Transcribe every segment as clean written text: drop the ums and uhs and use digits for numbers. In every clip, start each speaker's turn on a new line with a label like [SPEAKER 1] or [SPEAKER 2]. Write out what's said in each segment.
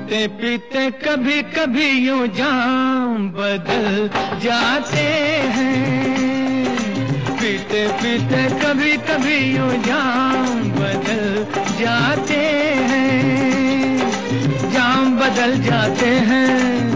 [SPEAKER 1] पीते पीते कभी कभी यूं जाम बदल जाते हैं। पीते पीते कभी कभी यूं जाम बदल जाते हैं। जाम बदल जाते हैं,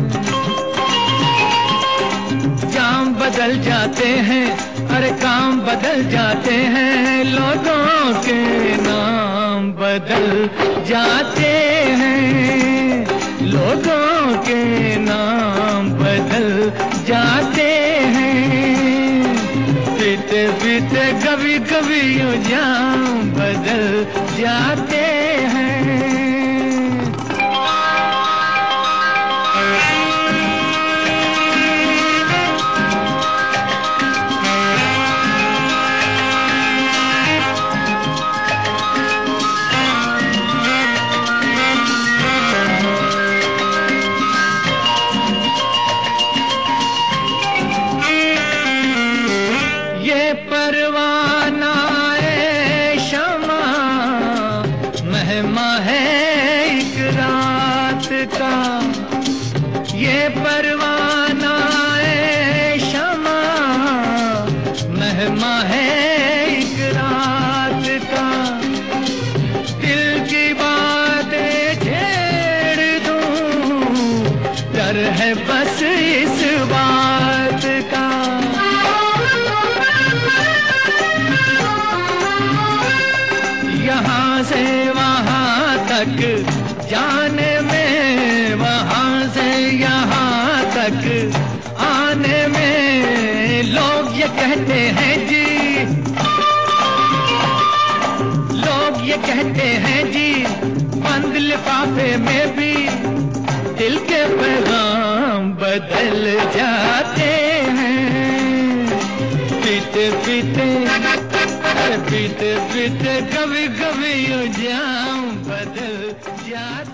[SPEAKER 1] जाम बदल जाते हैं, अरे काम बदल जाते हैं। लोगों के नाम बदल जाते हैं, लोगों के नाम बदल जाते हैं। पीते पीते कभी कभी यूं जाम बदल जाते हैं। परवाना ए शमा मेहमा है एक रात का। ये परवाना ए शमा मेहमा है एक रात का। दिल की बातें छेड़ दूं, डर है बस इस बात का। यहाँ से वहाँ तक जाने में, वहाँ से यहाँ तक आने में, लोग ये कहते हैं जी, लोग ये कहते हैं जी, बंद लिफाफे में भी दिल के पैगाम बदल जाते हैं। पीते पीते पीते पीते कभी कभी यूं जाम बदल जाते।